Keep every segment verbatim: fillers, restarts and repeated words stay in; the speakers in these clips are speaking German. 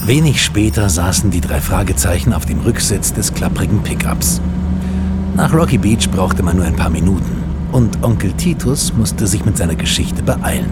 Wenig später saßen die drei Fragezeichen auf dem Rücksitz des klapprigen Pickups. Nach Rocky Beach brauchte man nur ein paar Minuten und Onkel Titus musste sich mit seiner Geschichte beeilen.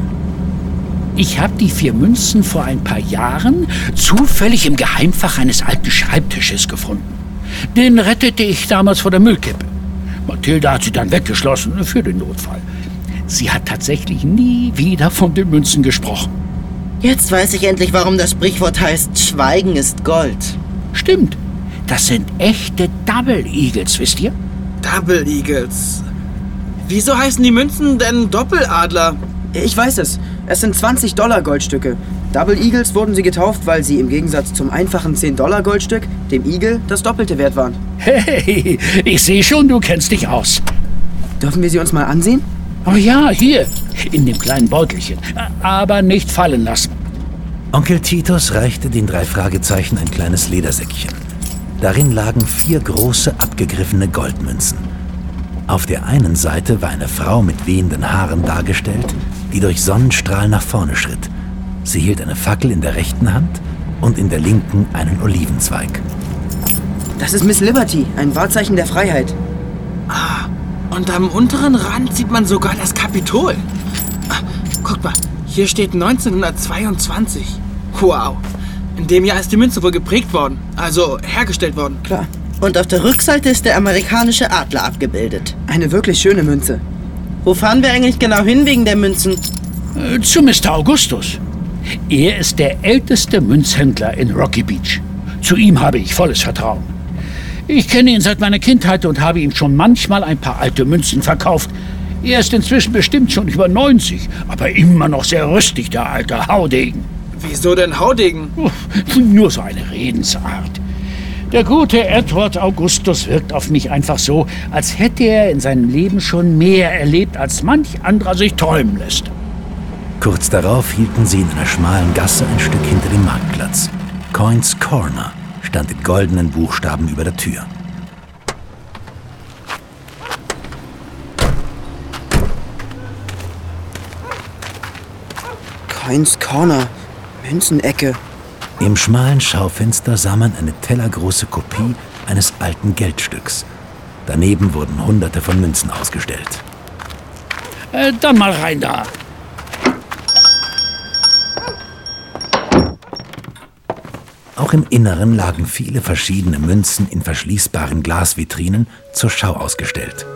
Ich habe die vier Münzen vor ein paar Jahren zufällig im Geheimfach eines alten Schreibtisches gefunden. Den rettete ich damals vor der Müllkippe. Mathilda hat sie dann weggeschlossen für den Notfall. Sie hat tatsächlich nie wieder von den Münzen gesprochen. Jetzt weiß ich endlich, warum das Sprichwort heißt, Schweigen ist Gold. Stimmt, das sind echte Double Eagles, wisst ihr? Double Eagles. Wieso heißen die Münzen denn Doppeladler? Ich weiß es. Es sind zwanzig Dollar Goldstücke. Double Eagles wurden sie getauft, weil sie im Gegensatz zum einfachen zehn Dollar Goldstück dem Eagle das Doppelte wert waren. Hey, ich sehe schon, du kennst dich aus. Dürfen wir sie uns mal ansehen? Oh ja, hier, in dem kleinen Beutelchen. Aber nicht fallen lassen. Onkel Titus reichte den drei Fragezeichen ein kleines Ledersäckchen. Darin lagen vier große, abgegriffene Goldmünzen. Auf der einen Seite war eine Frau mit wehenden Haaren dargestellt, die durch Sonnenstrahl nach vorne schritt. Sie hielt eine Fackel in der rechten Hand und in der linken einen Olivenzweig. Das ist Miss Liberty, ein Wahrzeichen der Freiheit. Ah, und am unteren Rand sieht man sogar das Kapitol. Ah, guck mal, hier steht neunzehnhundertzweiundzwanzig. Wow, in dem Jahr ist die Münze wohl geprägt worden, also hergestellt worden. Klar. Und auf der Rückseite ist der amerikanische Adler abgebildet. Eine wirklich schöne Münze. Wo fahren wir eigentlich genau hin wegen der Münzen? Äh, zu Mister Augustus. Er ist der älteste Münzhändler in Rocky Beach. Zu ihm habe ich volles Vertrauen. Ich kenne ihn seit meiner Kindheit und habe ihm schon manchmal ein paar alte Münzen verkauft. Er ist inzwischen bestimmt schon über neunzig, aber immer noch sehr rüstig, der alte Haudegen. Wieso denn Haudegen? Nur so eine Redensart. Der gute Edward Augustus wirkt auf mich einfach so, als hätte er in seinem Leben schon mehr erlebt, als manch anderer sich träumen lässt. Kurz darauf hielten sie in einer schmalen Gasse ein Stück hinter dem Marktplatz. Coins Corner stand in goldenen Buchstaben über der Tür. Coins Corner, Münzenecke. Im schmalen Schaufenster sah man eine tellergroße Kopie eines alten Geldstücks. Daneben wurden Hunderte von Münzen ausgestellt. Äh, dann mal rein da. Auch im Inneren lagen viele verschiedene Münzen in verschließbaren Glasvitrinen zur Schau ausgestellt.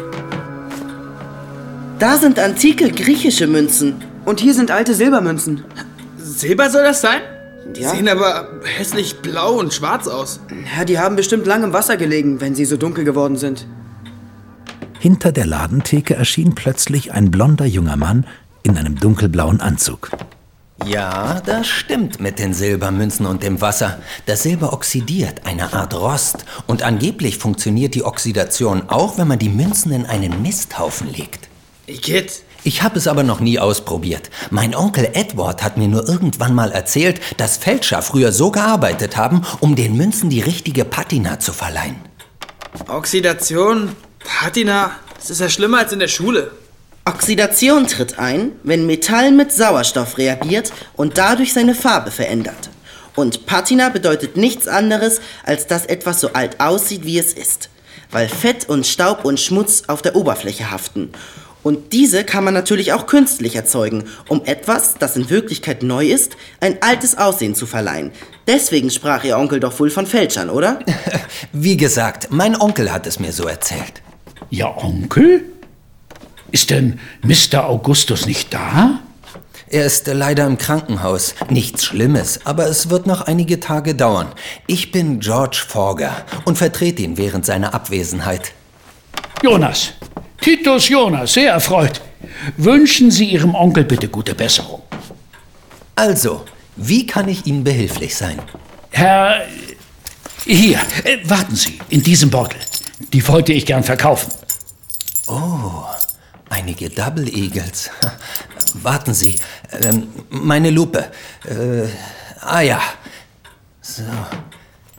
Da sind antike griechische Münzen. Und hier sind alte Silbermünzen. Silber soll das sein? Die Ja. sehen aber hässlich blau und schwarz aus. Ja, die haben bestimmt lange im Wasser gelegen, wenn sie so dunkel geworden sind. Hinter der Ladentheke erschien plötzlich ein blonder junger Mann in einem dunkelblauen Anzug. Ja, das stimmt mit den Silbermünzen und dem Wasser. Das Silber oxidiert, eine Art Rost. Und angeblich funktioniert die Oxidation auch, wenn man die Münzen in einen Misthaufen legt. Igitt. Ich habe es aber noch nie ausprobiert. Mein Onkel Edward hat mir nur irgendwann mal erzählt, dass Fälscher früher so gearbeitet haben, um den Münzen die richtige Patina zu verleihen. Oxidation, Patina, das ist ja schlimmer als in der Schule. Oxidation tritt ein, wenn Metall mit Sauerstoff reagiert und dadurch seine Farbe verändert. Und Patina bedeutet nichts anderes, als dass etwas so alt aussieht, wie es ist. Weil Fett und Staub und Schmutz auf der Oberfläche haften. Und diese kann man natürlich auch künstlich erzeugen, um etwas, das in Wirklichkeit neu ist, ein altes Aussehen zu verleihen. Deswegen sprach Ihr Onkel doch wohl von Fälschern, oder? Wie gesagt, mein Onkel hat es mir so erzählt. Ja, Onkel? Ist denn Mister Augustus nicht da? Er ist leider im Krankenhaus. Nichts Schlimmes, aber es wird noch einige Tage dauern. Ich bin George Forger und vertrete ihn während seiner Abwesenheit. Jonas, Titus Jonas, sehr erfreut. Wünschen Sie Ihrem Onkel bitte gute Besserung. Also, wie kann ich Ihnen behilflich sein? Herr, hier, äh, warten Sie, in diesem Beutel. Die wollte ich gern verkaufen. Oh, einige Double Eagles. Warten Sie, ähm, meine Lupe. Äh, ah ja. So,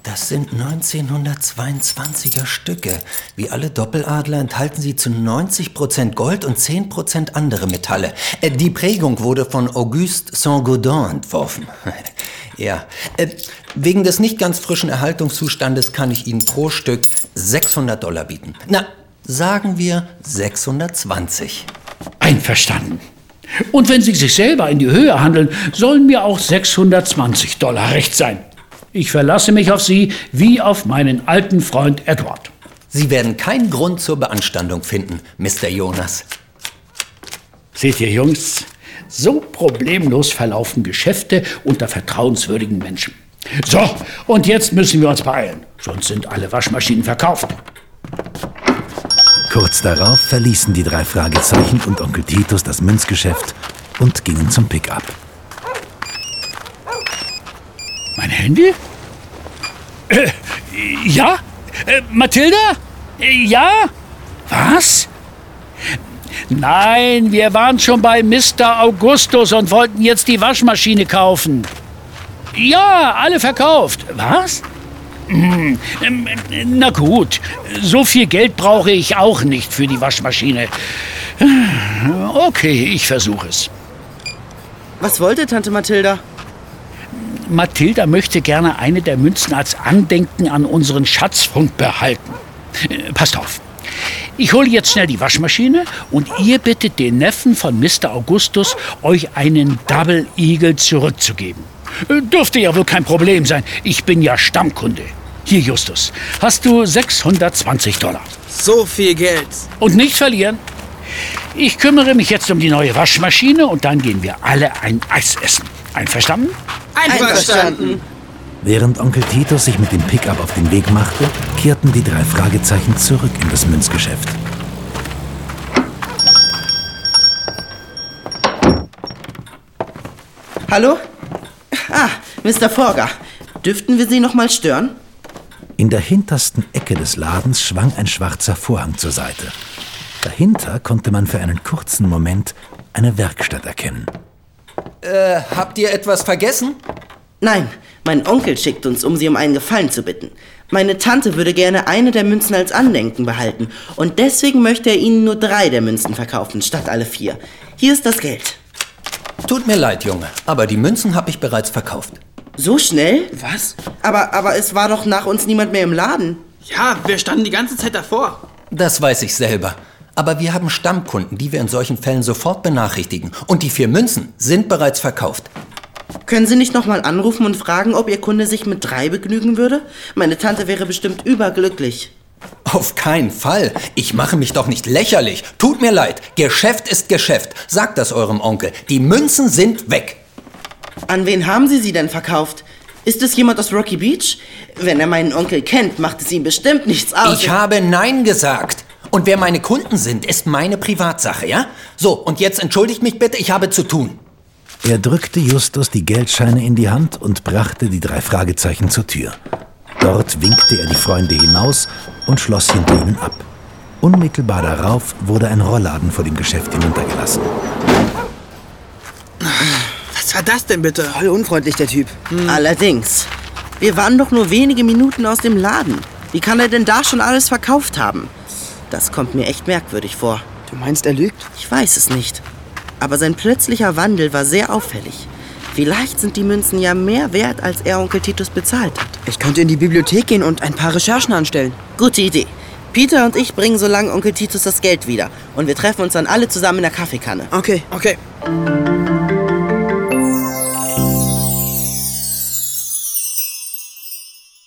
Das sind neunzehnhundertzweiundzwanziger Stücke. Wie alle Doppeladler enthalten sie zu neunzig Prozent Gold und zehn Prozent andere Metalle. Äh, die Prägung wurde von Auguste Saint-Gaudens entworfen. Ja, äh, wegen des nicht ganz frischen Erhaltungszustandes kann ich Ihnen pro Stück sechshundert Dollar bieten. Na, sagen wir sechshundertzwanzig. Einverstanden. Und wenn Sie sich selber in die Höhe handeln, sollen mir auch sechshundertzwanzig Dollar recht sein. Ich verlasse mich auf Sie wie auf meinen alten Freund Edward. Sie werden keinen Grund zur Beanstandung finden, Mister Jonas. Seht ihr, Jungs, so problemlos verlaufen Geschäfte unter vertrauenswürdigen Menschen. So, und jetzt müssen wir uns beeilen, sonst sind alle Waschmaschinen verkauft. Kurz darauf verließen die drei Fragezeichen und Onkel Titus das Münzgeschäft und gingen zum Pick-up. Mein Handy? Äh, ja? Äh, Mathilda? Äh, ja? Was? Nein, wir waren schon bei Mister Augustus und wollten jetzt die Waschmaschine kaufen. Ja, alle verkauft. Was? Hm, ähm, na gut, so viel Geld brauche ich auch nicht für die Waschmaschine. Okay, ich versuche es. Was wollte Tante Mathilda? Mathilda möchte gerne eine der Münzen als Andenken an unseren Schatzfund behalten. Äh, passt auf. Ich hole jetzt schnell die Waschmaschine und ihr bittet den Neffen von Mister Augustus, euch einen Double Eagle zurückzugeben. Äh, dürfte ja wohl kein Problem sein. Ich bin ja Stammkunde. Hier, Justus, hast du sechshundertzwanzig Dollar. So viel Geld. Und nicht verlieren. Ich kümmere mich jetzt um die neue Waschmaschine und dann gehen wir alle ein Eis essen. Einverstanden? Einverstanden. Während Onkel Titus sich mit dem Pickup auf den Weg machte, kehrten die drei Fragezeichen zurück in das Münzgeschäft. Hallo? Ah, Mister Forger. Dürften wir Sie noch mal stören? In der hintersten Ecke des Ladens schwang ein schwarzer Vorhang zur Seite. Dahinter konnte man für einen kurzen Moment eine Werkstatt erkennen. Äh, habt ihr etwas vergessen? Nein, mein Onkel schickt uns, um Sie um einen Gefallen zu bitten. Meine Tante würde gerne eine der Münzen als Andenken behalten und deswegen möchte er Ihnen nur drei der Münzen verkaufen, statt alle vier. Hier ist das Geld. Tut mir leid, Junge, aber die Münzen habe ich bereits verkauft. So schnell? Was? Aber, aber es war doch nach uns niemand mehr im Laden. Ja, wir standen die ganze Zeit davor. Das weiß ich selber. Aber wir haben Stammkunden, die wir in solchen Fällen sofort benachrichtigen. Und die vier Münzen sind bereits verkauft. Können Sie nicht noch mal anrufen und fragen, ob Ihr Kunde sich mit drei begnügen würde? Meine Tante wäre bestimmt überglücklich. Auf keinen Fall. Ich mache mich doch nicht lächerlich. Tut mir leid. Geschäft ist Geschäft. Sagt das eurem Onkel. Die Münzen sind weg. An wen haben Sie sie denn verkauft? Ist es jemand aus Rocky Beach? Wenn er meinen Onkel kennt, macht es ihm bestimmt nichts aus. Ich habe Nein gesagt. Und wer meine Kunden sind, ist meine Privatsache, ja? So, und jetzt entschuldigt mich bitte, ich habe zu tun. Er drückte Justus die Geldscheine in die Hand und brachte die drei Fragezeichen zur Tür. Dort winkte er die Freunde hinaus und schloss hinter ihnen ab. Unmittelbar darauf wurde ein Rollladen vor dem Geschäft hinuntergelassen. Was war das denn bitte? Voll unfreundlich, der Typ. Hm. Allerdings. Wir waren doch nur wenige Minuten aus dem Laden. Wie kann er denn da schon alles verkauft haben? Das kommt mir echt merkwürdig vor. Du meinst, er lügt? Ich weiß es nicht. Aber sein plötzlicher Wandel war sehr auffällig. Vielleicht sind die Münzen ja mehr wert, als er Onkel Titus bezahlt hat. Ich könnte in die Bibliothek gehen und ein paar Recherchen anstellen. Gute Idee. Peter und ich bringen so lange Onkel Titus das Geld wieder. Und wir treffen uns dann alle zusammen in der Kaffeekanne. Okay. Okay.